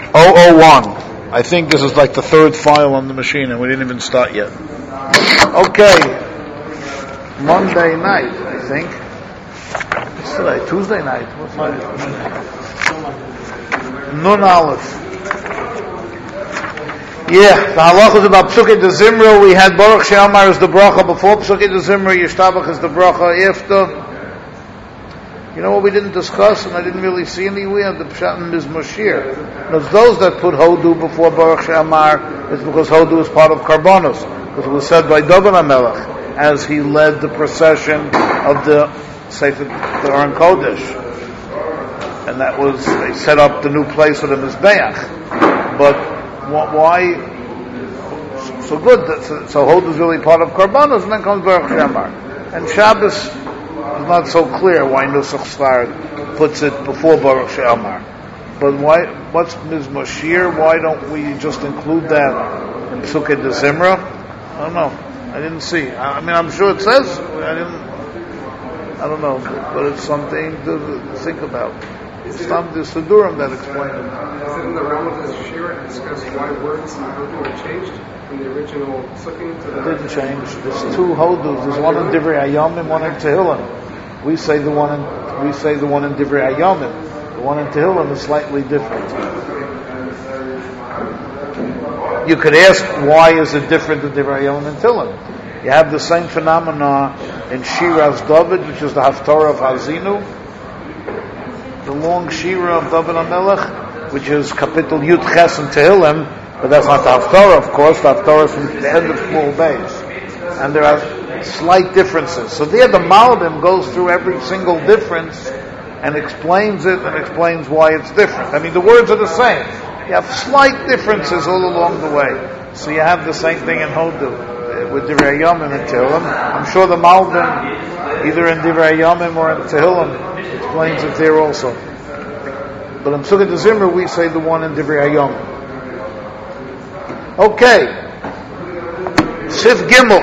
001. I think this is like the third file on the machine and we didn't even start yet. Okay. Monday night, I think. What's today? Tuesday night. What's Monday? Nun Aleph. Yeah, the halachas about Psukei de Zimra. We had Baruch She'amar as the bracha before Psukei de Zimra. Yishtabach is the bracha after. You know what we didn't discuss, and I didn't really see anywhere, the Pshat and Mizmor Shir. Because those that put Hodu before Baruch She'amar is because Hodu is part of Karbonos. Because it was said by David HaMelech as he led the procession of the Sefer, the Aron Kodesh. And that was, they set up the new place for the Mizbeach. But why so good? So Hodu is really part of Karbonos, and then comes Baruch She'amar. And Shabbos is not so clear why Nusach Sfard puts it before Baruch She'amar. But why? What's Mizmor Shir? Why don't we just include that in Psukei de Zimra? I don't know. I didn't see. I mean, I'm sure it says. I don't know. But it's something to think about. It's not the Sidurim that explain it. Is it in the realm of the Shir to discuss why words in Hodu were changed from the original Sukkim to the... It didn't change. There's two Hodus. There's one in Divrei Hayomim, one in Tehillim. We say the one in Divrei Hayomim. The one in Tehillim is slightly different. You could ask, why is it different than Divrei Hayomim and Tehillim? You have the same phenomena in Shiras David, which is the Haftarah of Hazinu, the long Shira of David HaMelech, which is Kapitel Yud Ches in Tehillim, but that's not the Haftarah, of course. The Haftarah is from the end of Shmuel Beis. And there are slight differences. So there the Malbim goes through every single difference and explains it and explains why it's different. I mean, the words are the same. You have slight differences all along the way. So you have the same thing in Hodu with Divrei Hayomim and Tehillim. I'm sure the Malbim, either in Divrei Hayomim or in Tehillim, explains it there also. But in Psukei de Zimra, we say the one in Divrei Hayomim. Okay. Sif Gimel.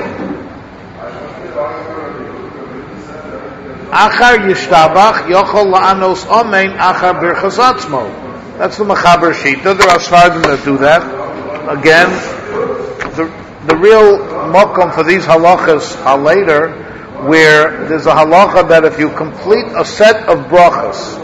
Achar Yishtabach Yochol La'anos Omein Achar Birchas Atzmo. That's the Mechaber Shita. There are Sfardim that do that. Again, the real mokum for these halachas are later, where there's a halacha that if you complete a set of brachas,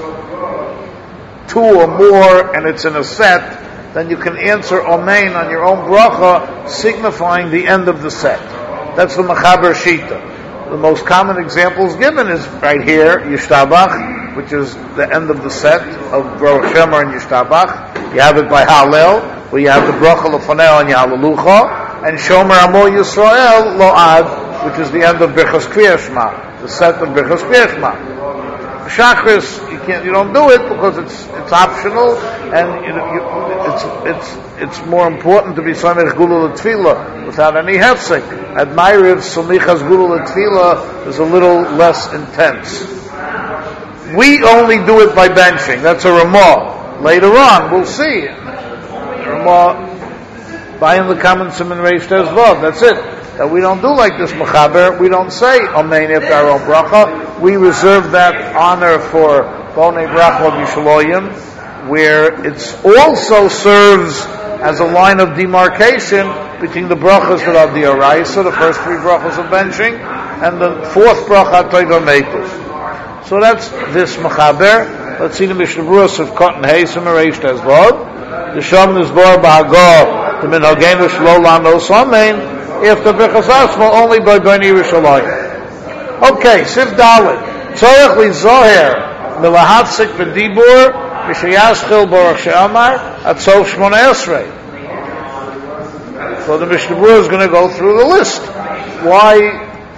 two or more, and it's in a set, then you can answer Omein on your own bracha, signifying the end of the set. That's the Mechaber Shita. The most common examples given is right here, Yishtabach, which is the end of the set of Baruch She'amar and Yishtabach. You have it by Hallel, where you have the bracha Lefaneo and Yahalelucha, and Shomer Amo Yisrael Lo'ad, which is the end of Birchas Kriyas Shema, the set of Birchas Kriyas Shema. Shachris, you don't do it because it's optional, and it's more important to be Samech Gula L'Tfilah without any hefsek. At Ma'ariv, Samichas Gula L'Tfilah is a little less intense. We only do it by benching. That's a Ramah. Later on, we'll see. Ramah, buying the common Siman Reish Tes Vav. That's it. That we don't do like this Mechaber. We don't say Amen after our own bracha. We reserve that honor for Bonei Bracha of Yishaloyim, where it also serves as a line of demarcation between the brachas that are the Araisa, the first three brachas of benching, and the fourth bracha Toiva Meitus. So that's this Mechaber. Let's see the Mishnah Berurah of Cotton Haysim Reish Tes Vav. The Sham is Bor Ba'agah, the Minhagenu Shlo Lanos Amen, after Birchas Atzmo, only by Bnei Yerushalayim. Okay, Sif Dalet. Tzorech li Zoher, Milahatzik v'dibur, Mishayaschil Baruch She'amar, at Sof Shmona Esrei. So the Mishnah Berurah is going to go through the list. Why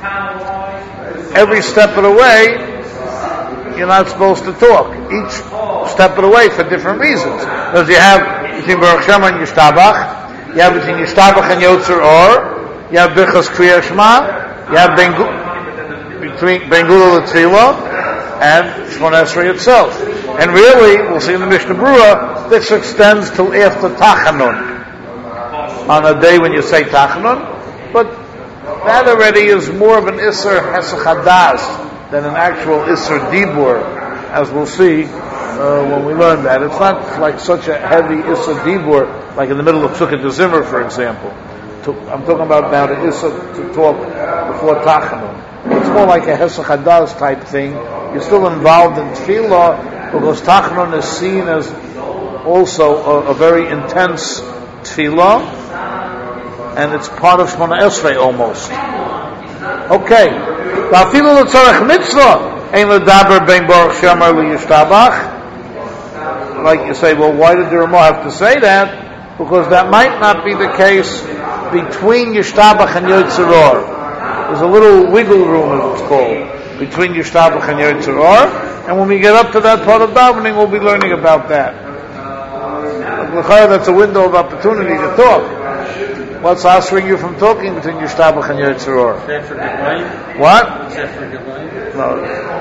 every step of the way you're not supposed to talk. Each step of the way for different reasons. Because you have between Baruch She'amar and Yishtabach, you have between Yishtabach and Yotzer Or, you have Birchas Kriyas Shema, you have between Ben Gula L'Tfilah and Shmona Esrei itself. And really, we'll see in the Mishnah Berurah, this extends till after Tachanun. On a day when you say Tachanun, but that already is more of an Isser Hesach Hadas than an actual Isser Dibur, as we'll see when we learn that. It's not like such a heavy Issa Dibur, like in the middle of Sukkot de Zimmer, for example. I'm talking about now the Issa to talk before Tachanun. It's more like a Hesach Hadas type thing. You're still involved in Tefillah, because Tachanun is seen as also a very intense Tefillah, and it's part of Shmona Esrei almost. Okay. Va'afilu l'tzorech mitzvah ein l'daber bein baruch she'amar liyishtabach. Like you say, well, why did the Ramah have to say that? Because that might not be the case between Yishtabach and Yotzer Or. There's a little wiggle room, as it's called, between Yishtabach and Yotzer Or, and when we get up to that part of davening, we'll be learning about that. That's a window of opportunity to talk. What's answering you from talking between Yishtabach and Yotzer Or? Is that for Gavoyim? What? Is that for Gavoyim? No.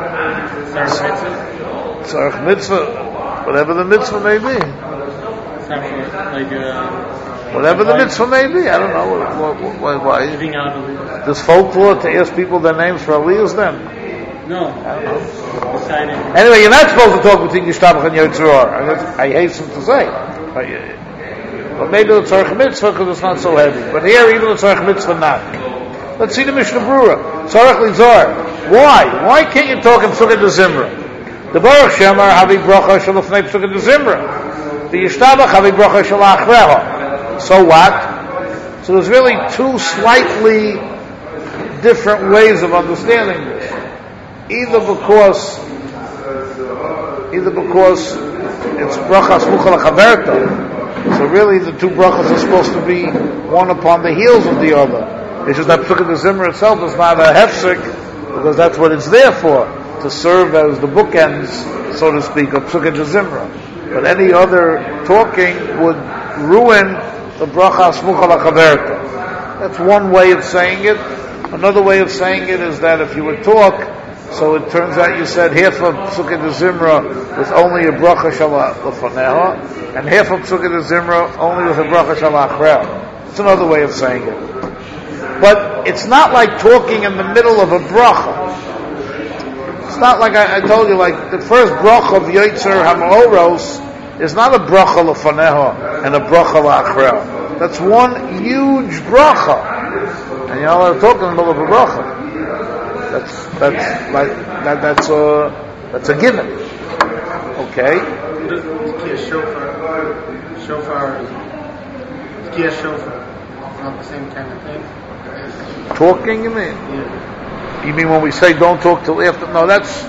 Tzarech mitzvah, whatever the mitzvah may be. It's not for, like, whatever the mitzvah may be. I don't know. Why? Giving out a Does folklore to ask people their names for aliyahs then? No. I don't know. Deciding. Anyway, you're not supposed to talk between Yishtabach and Yotzer Or. I hasten to say. But maybe the Tzarech Mitzvah because it's not so heavy. But here, even the Tzarech Mitzvah not. Let's see the Mishnah Brura. Tzarech Lizar. Why? Why can't you talk in Sukkot de Zimra? The Baruch Shemar Havi Bracha Shalafnei Sukkot de Zimra. The Yishtabach Havi Bracha Shalachreha. So what? So there's really two slightly different ways of understanding this. Either because it's Bracha Smucha L'Chaverta. So really the two brachas are supposed to be one upon the heels of the other. It's just that Sukkot de Zimra itself is not a hefsek, because that's what it's there for, to serve as the bookends, so to speak, of Sukkot de Zimra. But any other talking would ruin the bracha Smucha L'Chaverta. That's one way of saying it. Another way of saying it is that if you would talk, so it turns out you said half of Sukkot de Zimra with only a bracha Shala L'Faneha, and half of Sukkot de Zimra only with a bracha Shala Achreha. It's another way of saying it. But it's not like talking in the middle of a bracha. It's not like I told you, like the first bracha of Yotzer HaMaoros is not a bracha L'Faneha and a bracha L'Achreha. That's one huge bracha. And you're not allowed to talk in the middle of a bracha. That's a given. Okay. Shofar. It's not the same kind of thing. Talking, you mean? Yeah. You mean when we say don't talk till after? No, that's.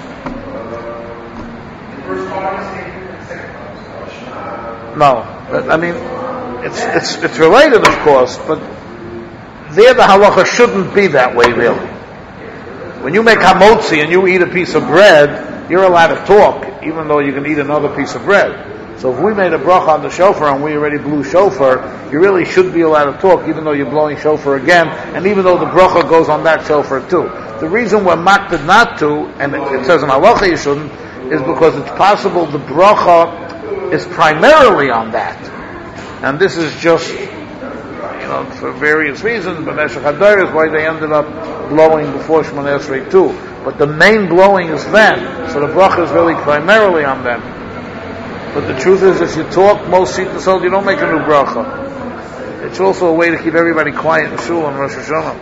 No, I mean, it's related, of course, but there the halacha shouldn't be that way, really. When you make hamotzi and you eat a piece of bread, you're allowed to talk, even though you can eat another piece of bread. So if we made a bracha on the shofar and we already blew shofar, you really should be allowed to talk, even though you're blowing shofar again, and even though the bracha goes on that shofar too. The reason we're makted not to, and it says in halacha you shouldn't, is because it's possible the bracha is primarily on that. And this is just, for various reasons, B'meshech Hadar is why they ended up blowing before Shemona Esrei too. But the main blowing is then, so the bracha is really primarily on them. But the truth is, if you talk most Sittasot, you don't make a new bracha. It's also a way to keep everybody quiet in Shul on Rosh Hashanah.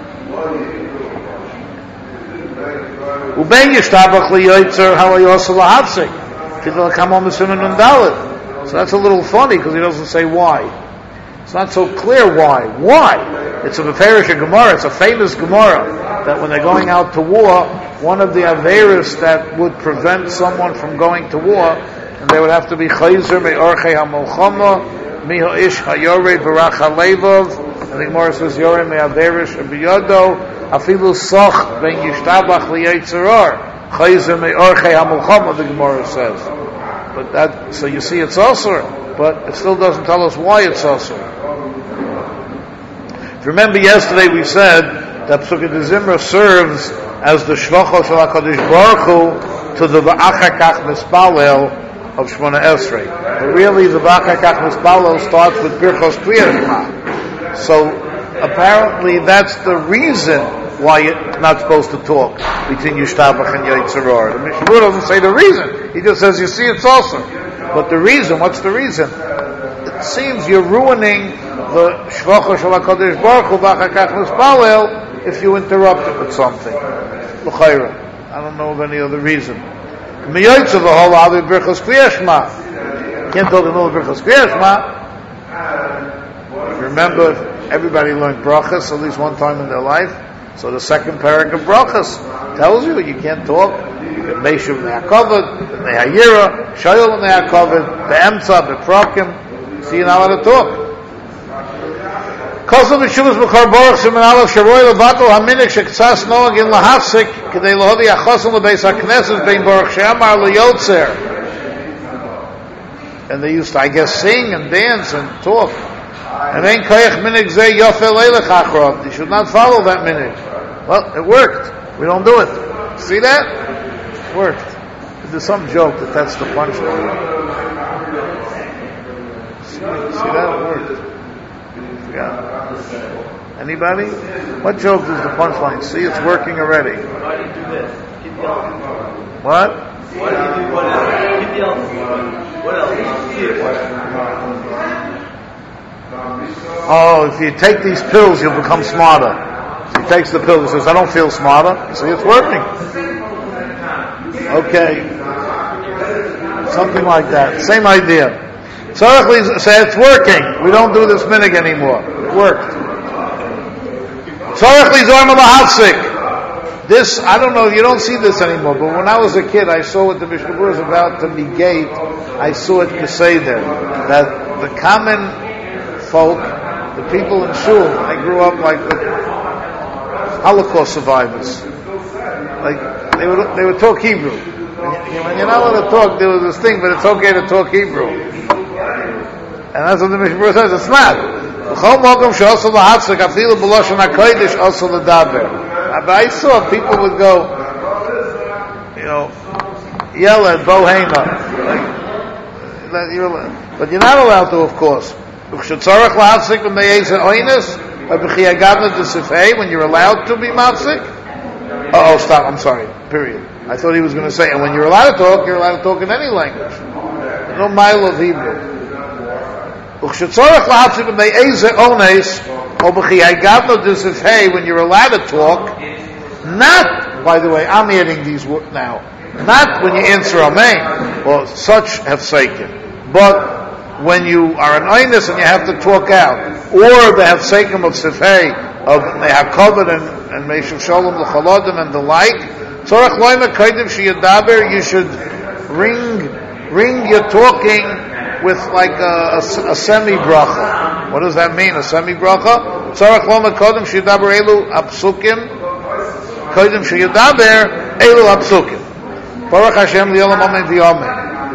Ubein yishtabach liyoytzer halayosel lahafsik. Kidol kamon b'simen nundalet. So that's a little funny because he doesn't say why. It's not so clear why. Why? It's a Meferish Gemara. It's a famous Gemara that when they're going out to war, one of the averis that would prevent someone from going to war, and they would have to be chayzer me'orchei ha'molchama miho ish ha'yorei barach ha'levov, and the Gemara says yorei me'averish b'yodo afilu soch ben yishtabach li'yetzerar chayzer me'orchei ha'molchama, the Gemara says. But that, so you see it's also, but it still doesn't tell us why it's also. If you remember yesterday we said that Sukkot de Zimra serves as the shvachos of HaKadosh Baruch Hu to the V'achar Kach Mispalel of Shemona Esrei. But really the V'achar Kach Mispalel starts with Birchos Kriya Shema. So apparently that's the reason why you're not supposed to talk between Yishtabach and Yitzhar. The Mishnah doesn't say the reason. He just says, you see, it's also. But the reason, what's the reason? It seems you're ruining the Shvacha Shel HaKadosh Baruch Hu V'achakach Nispalel if you interrupt it with something. L'chayra. I don't know of any other reason. Miyoytza v'hol avi b'rchos Kriyas Shema. Can't talk in all b'rchos Kriyas Shema. Remember, everybody learned brachas at least one time in their life. So the second parak of brachas tells you can't talk. Meishuv ne'akovid, ne'ayira, shayol ne'akovid, be'emtza, be'prokim. So you're not allowed to talk. Kosel b'shuvas b'kar baruch siman aleph sharoy levato haminik shektsas noag in lahafsik k'dei lahovi achosel lebeis hakneses bein baruch she'amar leyotzer. And they used to, I guess, sing and dance and talk. And then koyach minig zeh yofel leilech achrov. You should not follow that minig. Well, it worked. We don't do it. See that? It worked. There's some joke that's the punchline. See that? It worked. Yeah. Anybody? What joke is the punchline? See, it's working already. Why do you do this? Keep the elephant. What? Why do you do what else? Keep the elephant. What else? Oh, if you take these pills, you'll become smarter. So he takes the pill and says, I don't feel smarter. See, it's working. Okay. Something like that. Same idea. Tzarech say it's working. We don't do this minig anymore. It worked. Tzarech lizor malahafsik. This, I don't know, you don't see this anymore, but when I was a kid, I saw what the Mishnah Berurah was about to negate. I saw it Keseder. That the common folk, the people in Shul, I grew up like the Holocaust survivors. Like, they would talk Hebrew. When you're not allowed to talk, there was this thing, but it's okay to talk Hebrew. And that's what the Mishnah Berurah says, it's not. But I saw people would go, yell at Bohema. But you're not allowed to, of course. When you're allowed to be mafsik. Oh, stop, I'm sorry, period. I thought he was going to say, and when you're allowed to talk, you're allowed to talk in any language. No mile of Hebrew. When you're allowed to talk, not, by the way, I'm adding these now, not when you answer Amen, or such have saken, but when you are an oinus and you have to talk out, or the Hafsekim of Sifhei, of Mehakovid and Meishuv Shalom L'chalodim and the like, Tzorach Loima Kaidim Shiyadaber, you should ring your talking with like a semi-bracha. What does that mean, a semi-bracha? Tzorach Loima Kaidim Shiyadaber Elu Apsukim, Kaidim Shiyadaber Elu Apsukim. Baruch Hashem Li'olam Amen V'Amen.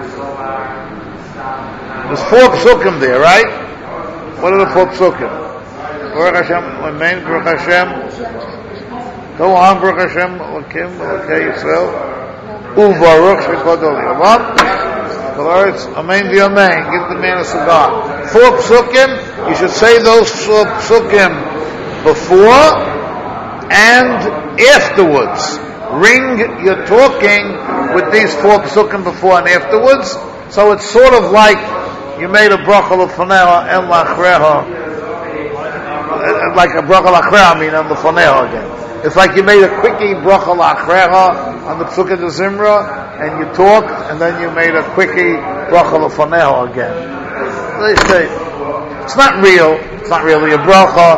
There's 4 psukim there, right? What are the 4 psukim? Baruch Hashem, Amen, Baruch Hashem. Go on, Baruch Hashem, Elokim, Elokei Yisrael. Uvaruch Shekodol Yavam. Amen v'Amen. Give the man a cigar. 4 psukim, you should say those 4 psukim before and afterwards. Ring your talking with these 4 psukim before and afterwards. So it's sort of like you made a bracha l'faneha and lachreha, like a bracha l'achreha, on the faneha again. It's like you made a quickie bracha l'achreha on the psukkah de zimra, and you talk, and then you made a quickie bracha l'faneha again. They say it's not real. It's not really a bracha.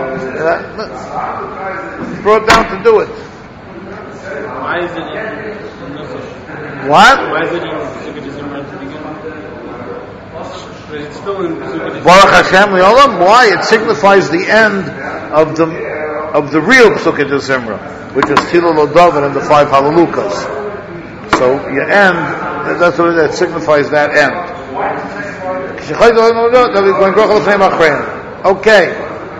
It's brought down to do it. Why is it in What? Why is it in psukkah de zimra at the beginning? But it's still in Baruch Hashem Li'olam. Why? It signifies the end of the real Psukkah de Zimra, which is Tilo David and the 5 Halalukas. So you end. That's what that signifies. That end. Okay.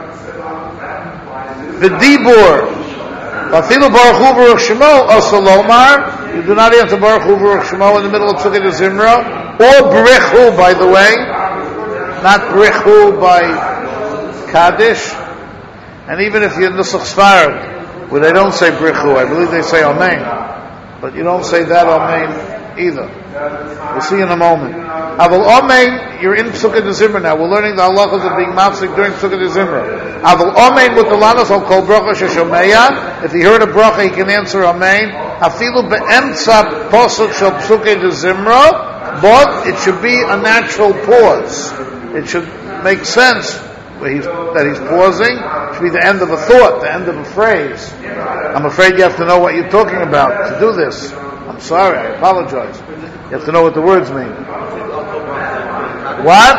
The Dibur. Vafilu Baruch Hu Baruch Shemo Osalomar. You do not answer Baruch Hu Baruch Shemo in the middle of Psukkah de Zimra, or B'rechu, by the way, not B'rechu by Kaddish, and even if you're Nusach Sfarad, where they don't say brichu. I believe they say amen, but you don't say that amen either. We'll see in a moment. Aval amen, you're in Pesukei de Zimra now. We're learning the halachas of being mafsik during Pesukei de Zimra. Aval amen with the lanos al kol bracha sheshomeya. If he heard a bracha, he can answer amen. Afilu be'emtza posuk shel Pesukei de Zimra. But it should be a natural pause. It should make sense that he's pausing. It should be the end of a thought, the end of a phrase. I'm afraid you have to know what you're talking about to do this. I'm sorry, I apologize. You have to know what the words mean. What?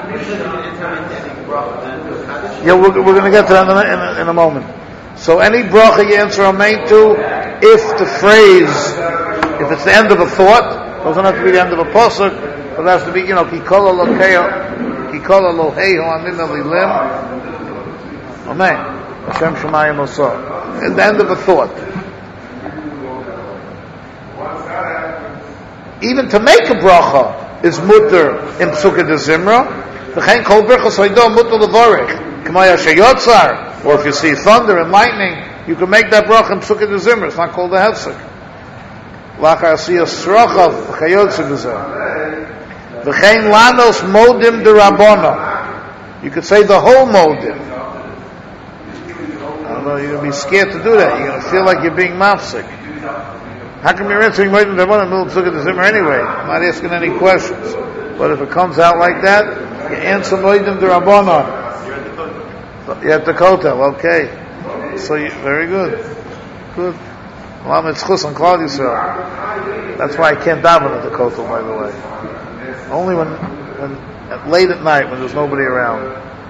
Yeah, we're going to get to that in a moment. So any bracha you answer amen to, if the phrase, if it's the end of a thought, doesn't have to be the end of a pasuk, but it has to be, kikola loheho amin alilim. Amen. Hashem Shemayim Osor. At the end of a thought. Even to make a bracha is mutter in Pesukei de Zimra. V'chein kol birchas hoido mutter levorech. K'maya sheyotzar. Or if you see thunder and lightning, you can make that bracha in Pesukei de Zimra. It's not called a hefsek. Lachar asiyas srochav v'chayotze b'zeh. V'chein lanos modim de rabona. You could say the whole modim. I don't know, you're going to be scared to do that. You're going to feel like you're being mafsik. How come you're answering modim de rabona in the middle of Pesukei de Zimra anyway? I'm not asking any questions. But if it comes out like that, you answer modim de rabona. You're at the kotel, okay. So very good. Good. That's why I can't daven at the kotel, by the way. Only when late at night when there's nobody around.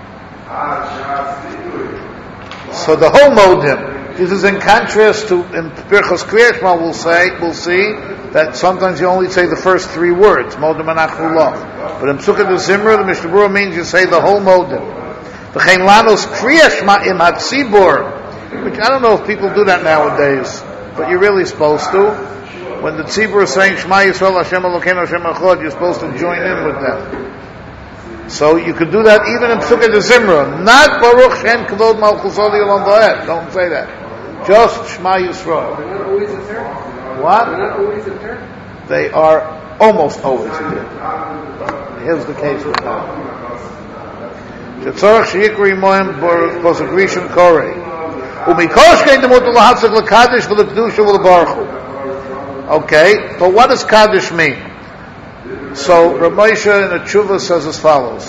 So the whole modim. This is in contrast to in Birchas Kriyas Shema. We'll see that sometimes you only say the first three words, modim anachnu loch. But in Pesukei de Zimra, the Mishnah Berurah means you say the whole modim. V'chein lanos Kriyas Shema im hatzibur, which I don't know if people do that nowadays. But you're really supposed to. When the tzibur is saying Shema Yisrael Hashem Elokeinu Hashem Echad, you're supposed to join in with them. So you could do that even in Pesukei de Zimra. Not Baruch Shem Kavod Malchus Oli Olam Va'ed. Don't say that. Just Shema Yisrael. They're not always apparent. What? They're not always apparent. They are almost always apparent. Here's the case with that. Shetzorach Sheyikri Moem Posuk Rishon Korei. Okay, but what does Kaddish mean? So Rav Moshe in the Tshuva says as follows: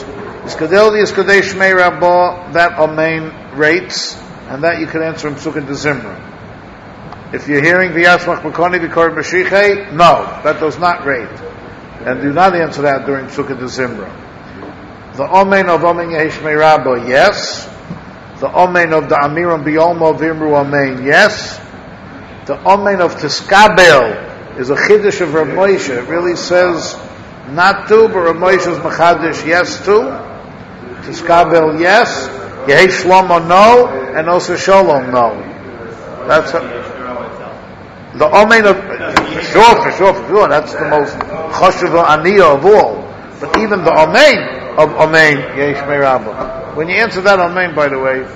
that amen rates, and that you can answer in Pesukei de Zimra. If you're hearing V'yatzmach Makoni V'kor Mashiach, no, that does not rate, and do not answer that during Pesukei de Zimra. The amen of Amen Yehishmei Rabba, yes. The amen of the Amiram B'Yolmo V'Imru Amen, yes. The amen of Tiskabel is a chiddush of Rav Moshe. It really says not to, but Rav Moshe's machadish yes to. Tiskabel yes. Yehi Shlomo no, and also Shalom no. That's the amen of for sure. That's the most chashuv aniyah of all. But even the amen of amen Yehi Shmei Rabbah. When you answer that amen, by the way,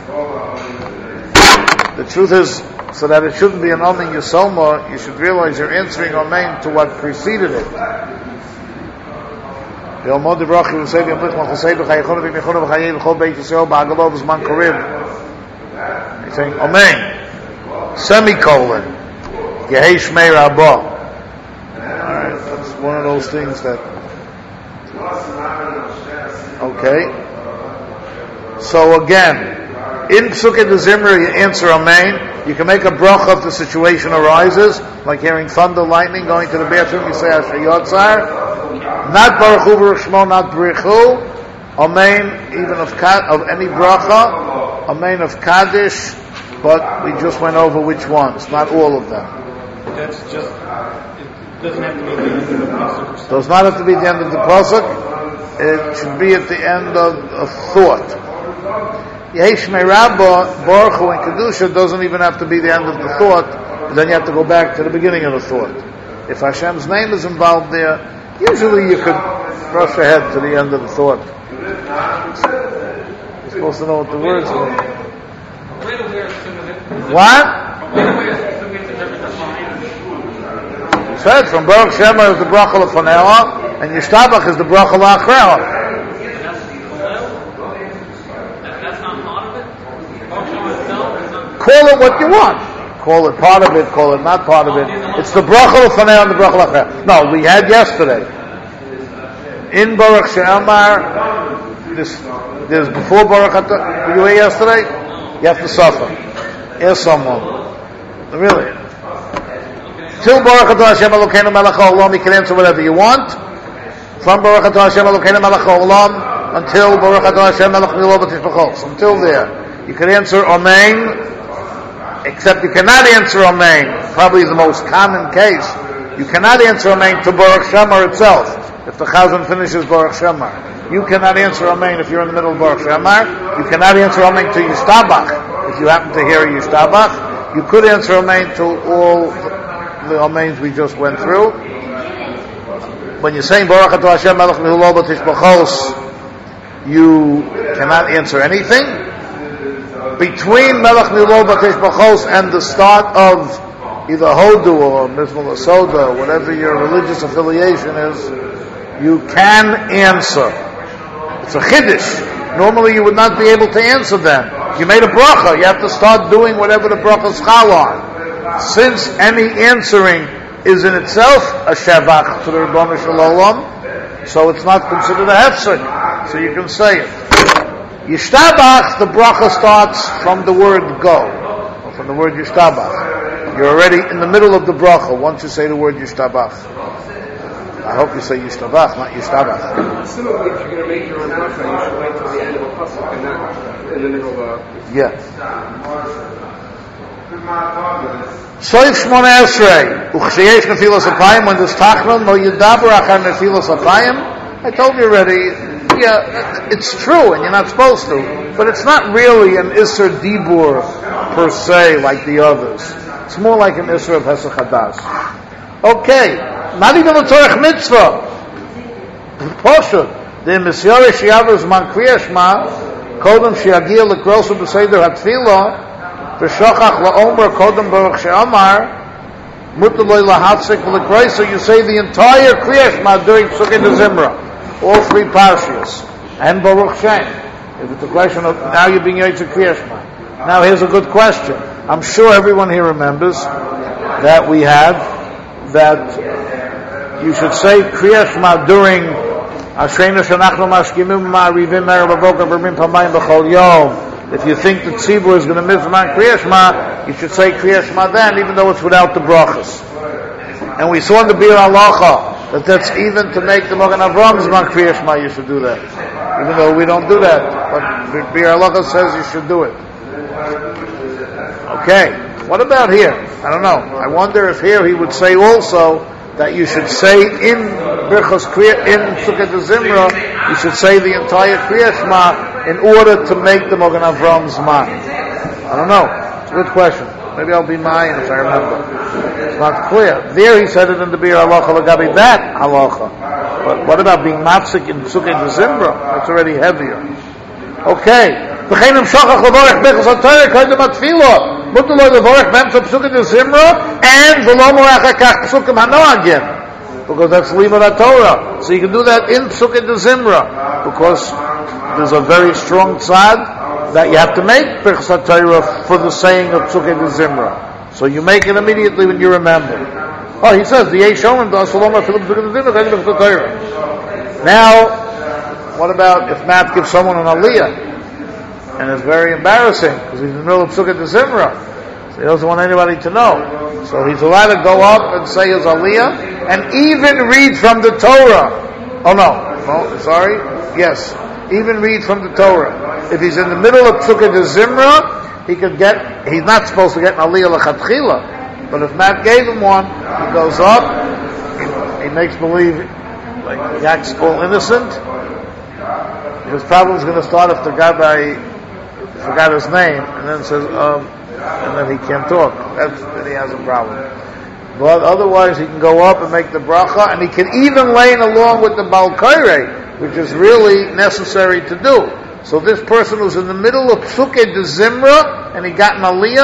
the truth is, so that it shouldn't be an amen yisoma, you should realize you're answering amen to what preceded it. He's saying amen, semicolon, Yehei Shmei Rabbah. Alright, that's one of those things that, okay. So again, in Pesukei de Zimra you answer amen. You can make a bracha if the situation arises, like hearing thunder, lightning, going to the bathroom, you say Asher Yotzar. Not Baruch Hu Baruch Shmo, not Brichu. Amen, even of any bracha. Amen of Kaddish, but we just went over which ones, not all of them. That's just, it doesn't have to be the end of the pasuk. Does not have to be the end of the pasuk. It should be at the end of a thought. Yehi Shmei Rabbah, Baruch Hu, and Kedusha doesn't even have to be the end of the thought, but then you have to go back to the beginning of the thought. If Hashem's name is involved there, usually you could rush ahead to the end of the thought. You're supposed to know what the words are. What? Said from Baruch Shema is the bracha lefaneo, and Yishtabach is the bracha la'achreho. Call it what you want. Call it part of it, call it not part of it. It's the bracha lefaneo and the bracha la'achreho. No, we had yesterday. In Baruch She'amar, there's before Baruch Atah. Were you here yesterday? You have to suffer. Ask someone. Really. Till Baruch Atah Hashem Elokeinu Melech HaOlam, you can answer whatever you want. From Baruch Atah Hashem Elokeinu Melech HaOlam until Baruch Atah Hashem Melech Milo B'Tishbachos. Until there. You can answer Amen, except you cannot answer Amen. Probably the most common case. You cannot answer Amen to Baruch Shemar itself. If the Chazan finishes Baruch Shemar. You cannot answer Amen if you're in the middle of Baruch Shemar. You cannot answer Amen to Yishtabach if you happen to hear Yishtabach. You could answer Amen to all the Amens we just went through. When you're saying Baruch Atah Hashem Melech Mihulol B'Tishbachos, you cannot answer anything. Between Melech Mihulol B'Tishbachos and the start of either Hodu or Mizmor Soda, whatever your religious affiliation is, you can answer. It's a chiddush. Normally you would not be able to answer them. You made a bracha, you have to start doing whatever the bracha schal on. Since any answering is in itself a shavach to the Rebbeinu Shalom, so it's not considered a hefsek. So you can say it. Yishtabach, the bracha starts from the word go, or from the word Yishtabach. You're already in the middle of the bracha once you say the word Yishtabach. I hope you say Yishtabach, not Yishtabach. Similarly, if you're going to make your own bracha, you should wait till the end of a pasuk and not in the middle of a... Yeah. Soif Shmona Esrei, Uchsheyesh Nefilas Apayim, when there's Tachnon, no Yedaber Achar Nefilas Apayim. I told you already, yeah, it's true, and you're not supposed to, but it's not really an Isser Dibur per se like the others. It's more like an Isser of Hesach Hadas. Okay, not even a Torah Mitzvah. Poshut, the Misyore Shiavas Man Kriyashma, Kodem Shiagia Lekrosu B'Seder HaTfilah, V'shochach la'omer kodem baruch she'amar mutaloi lahatzik v'lekroy. So you say the entire Kriya Shema during Psukei de Zimra, all three parshias, and Baruch Shem. If it's a question of now you're being able to Kriya Shema. Now here's a good question. I'm sure everyone here remembers that we had that you should say Kriya Shema during Ashreinu Shanachnu Mashkimim Ma'arivim Erev B'Boker B'Mim Pamayim B'Chol Yom. If you think that Tzibur is going to miss Zman Kriya Shema, you should say Kriya Shema then, even though it's without the brachas. And we saw in the Bir Halacha that that's even to make the Magen Avraham Zman Kriya Shema, you should do that. Even though we don't do that, but Bir Halacha says you should do it. Okay, what about here? I don't know. I wonder if here he would say also that you should say in Birchas Kriya, in Psukei de Zimra, you should say the entire Kriya Shema in order to make the Magen Avraham Zman. I don't know. It's a good question. Maybe I'll be mine if I remember. It's not clear. There he said it in the Bir Halacha Lagabi that Halacha. But what about being mafsik in Psukei de Zimra? That's already heavier. Okay. V'cheinem shochach levorech bechus ha-Torah koydem ha-tfilah. Mutar lo levorech b'emtza Psukei de Zimra and v'lo morach hakach Psukim hanoagim. Because that's Limud HaTorah. So you can do that in Psukei de Zimra. Because there's a very strong tzad that you have to make Birchas HaTorah for the saying of Psukei de Zimra. So you make it immediately when you remember. Oh, he says, the Yesh Omen, the Asalom HaTfilah Psukei de Zimra, Birchas HaTorah. Now, what about if Matt gives someone an aliyah? And it's very embarrassing, because he's in the middle of Psukei de Zimra. So he doesn't want anybody to know. So he's allowed to go up and say his aliyah, and even read from the Torah. Oh no, sorry, yes. Even read from the Torah. If he's in the middle of Psukei de Zimra, he's not supposed to get an aliyah l'chatchila. But if Matt gave him one, he goes up, he makes believe, like he acts all innocent. His problem is going to start if the guy forgot his name, and then says, and then he can't talk. Then he has a problem. But otherwise, he can go up and make the bracha, and he can even lane along with the Baal Koreh, which is really necessary to do. So this person who's in the middle of Psukei de Zimra, and he got an aliyah,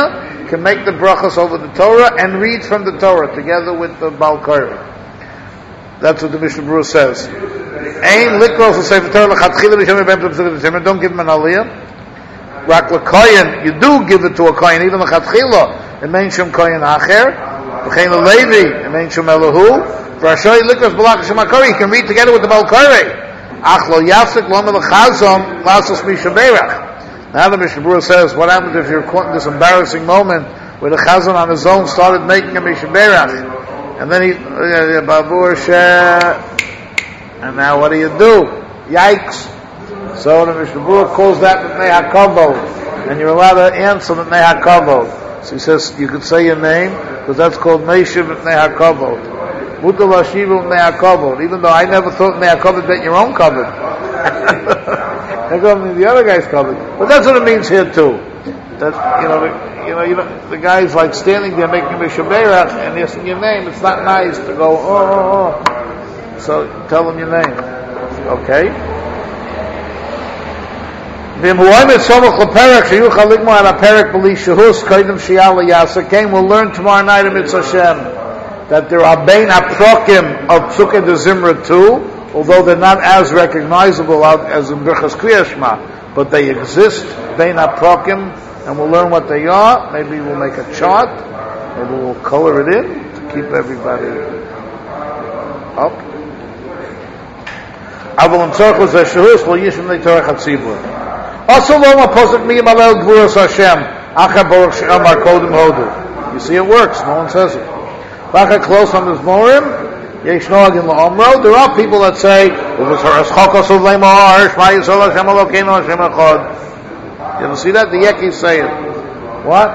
can make the brachas over the Torah and read from the Torah together with the Baal Korah. That's what the Mishnah Berurah says. Ein likros l'sefer Torah l'chatchila b'shem b'em t'p'sukah t'zimra. Don't give him an aliyah. Rak l'koyen, you do give it to a kohen, even l'chatchila. It means shum koyen acher. V'chein l'levi, it means shum elahu. V'rashoy likros b'lach shem hakori, he can read together with the Baal Korah. Ach lo yafsik lo melachazom lasos mishaberach. Now the Mishnah Berurah says, what happens if you're caught in this embarrassing moment where the Chazan on his own started making a Mishaberach, and then he, Bavur Sheh, and now what do? Yikes! So the Mishnah Berurah calls that Mipnei HaKavod, and you're allowed to answer Mipnei HaKavod. So he says, you could say your name, because that's called Meishiv Mipnei HaKavod. Mutal Hashivu Mipnei HaKavod, even though I never thought Mipnei HaKavod meant your own covered. They're going to the other guy's covered, but that's what it means here too. That the guy's like standing there making a mishaberach and asking your name. It's not nice to go oh. So tell him your name, okay? We'll learn tomorrow night in Mitzvah Hashem that there are bein haprokim of Psukei de Zimra too. Although they're not as recognizable as in Birchas Kriyas Shema, but they exist, Bein HaProkim, and we'll learn what they are. Maybe we'll make a chart, maybe we'll color it in to keep everybody up. Aval Tzorchos HaShehus, Lo Yishim Leitorach HaTzibur. Also, Lo Mapozit Mi Yimalel Gvuras Hashem, Acha Baruch She'amar Kodim Hodu. You see, it works, no one says it. Bacha close on this Morim, there are people that say, you don't see that? The Yekis say it. What?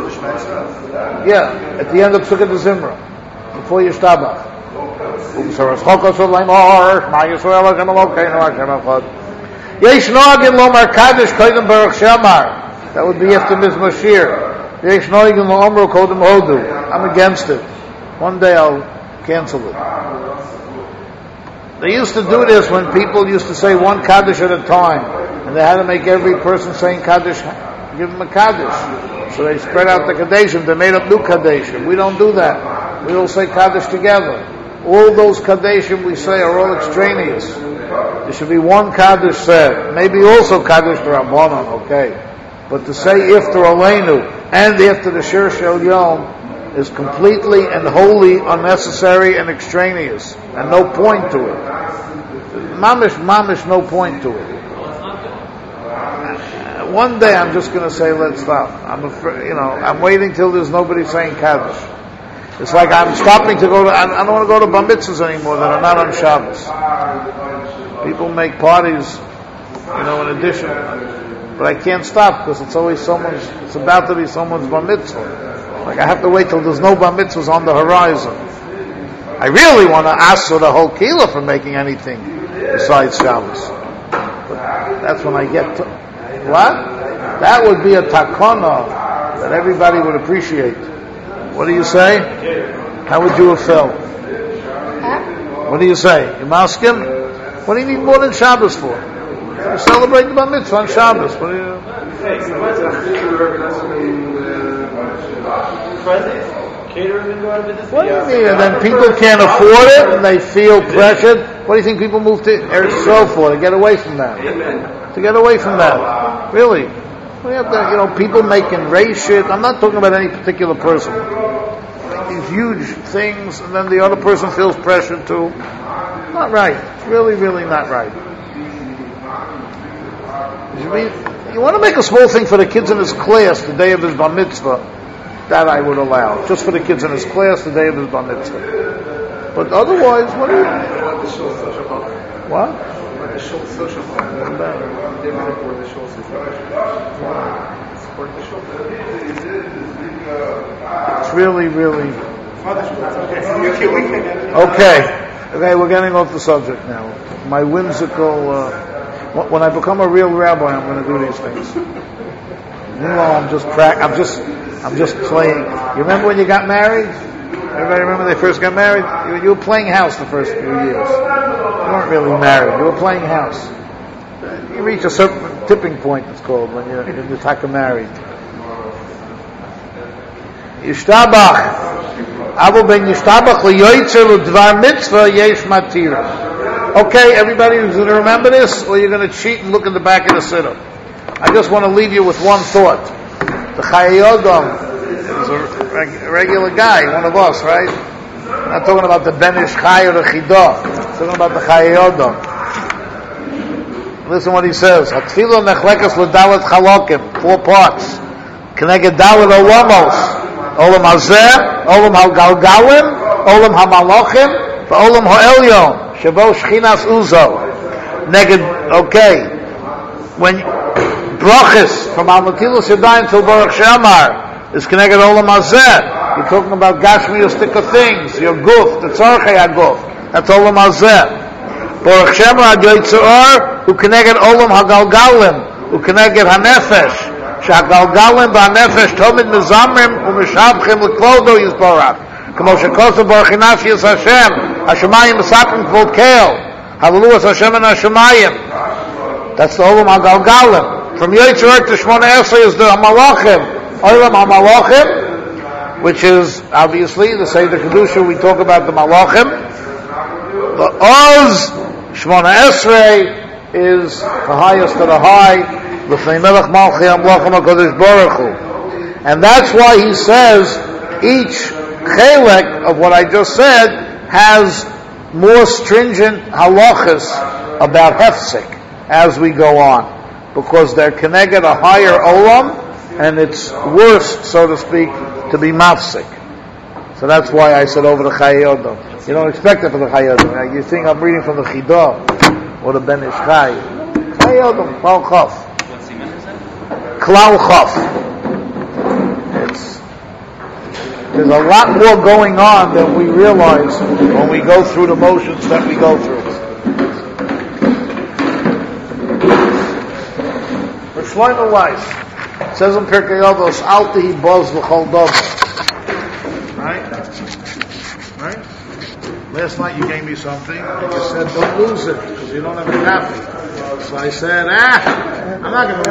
Yeah, at the end of Psukei de Zimra, before Yishtabach. That would be after Mizmor Shir. I'm against it. One day I'll cancel it. They used to do this when people used to say one Kaddish at a time, and they had to make every person saying Kaddish, give them a Kaddish. So they spread out the Kaddishim, they made up new Kaddishim. We don't do that. We all say Kaddish together. All those Kaddishim we say are all extraneous. There should be one Kaddish said. Maybe also Kaddish Rabbanan, okay. But to say after Aleinu and after the Shir Shel Yom is completely and wholly unnecessary and extraneous, and no point to it. Mamish, no point to it. One day I'm just going to say, let's stop. I'm afraid, I'm waiting till there's nobody saying Kaddish. It's like I'm stopping to go to, I don't want to go to bar mitzvahs anymore that are not on Shabbos. People make parties, in addition, but I can't stop because it's always it's about to be someone's bar mitzvah. Like I have to wait till there's no bar mitzvahs on the horizon. I really want to ask for the whole kehillah for making anything besides Shabbos. But that's when I get to what? That would be a takana that everybody would appreciate. What do you say? How would you have felt? What do you say? You ask him? What do you need more than Shabbos for? You celebrate the bar mitzvah on Shabbos. What do you? What do you mean? And then people can't afford it, and they feel pressured. What do you think people move to Eretz Yisrael for? To get away from that. To get away from that. Really? We have to, people making race shit. I'm not talking about any particular person. These huge things, and then the other person feels pressured too. Not right. It's really, really not right. You want to make a small thing for the kids in his class the day of his bar mitzvah. That I would allow. Just for the kids in his class the day of his bar mitzvah. But otherwise, what do you... What? It's really, really... Okay, we're getting off the subject now. My whimsical... when I become a real rabbi, I'm going to do these things. Meanwhile, I'm just playing. You remember when you got married? Everybody remember when they first got married? You were playing house the first few years. You weren't really married. You were playing house. You reach a certain tipping point, it's called, when you're married. Yishtabach. Abu ben Yishtabach liyoytzer l'dvar mitzvah yesh matir. Okay, everybody who's going to remember this, or you're going to cheat and look in the back of the siddur. I just want to leave you with one thought. The Chayei Adam is a regular guy, one of us, right? I'm not talking about the Ben Ish Chai or the Chidah. I'm talking about the Chayei Adam. Listen what he says. Hatfilo nechlekas l'dalet chalokim. 4 parts. Keneged dalet olamos. Olam hazeh, olam halgalgalim, olam hamalachim, v'olam ha'elyon. Shavo shchinas uzo. Neged, okay. When brachis from Al-Matilus Yadayim till Baruch She'amar is connected olam hazeh. You're talking about gashmi, your stick of things, your guf, the tzarchei haguf. That's olam hazeh. Baruch She'amar ad yoytzer who connected olam hagalgalim, who connected hanefesh. שהגלגלים והנפש תמיד מזמרים ומשבחים לכבודו יזברך כמו שכתוב ברכינס יש השם השמיים מספרים כבוד קהל הללוס השם מן השמיים. That's the Olam HaGalgalim. From Yitzhak to Shmona Esrei is the Malachim, Olam HaMalachim, which is obviously the Seder Kedusha. We talk about the Malachim. The Oz Shmona Esrei is the highest of the high. And that's why he says each chelek of what I just said has more stringent halachas about hefsek as we go on, because they're connected a higher olam, and it's worse, so to speak, to be mafsek. So that's why I said over the Chayei Adam. You don't expect it for the Chayei Adam. You think I'm reading from the Chidah or the Ben Ish Chai. Chayei Adam, Klal Chaf. Klal Chaf. There's a lot more going on than we realize when we go through the motions that we go through. For Shlomo Weiss, it says in Pirkei Avos, Al Tehi Boz L'chol Dover. Right? Last night you gave me something, and you said don't lose it, because you don't have a copy. So I said, I'm not going to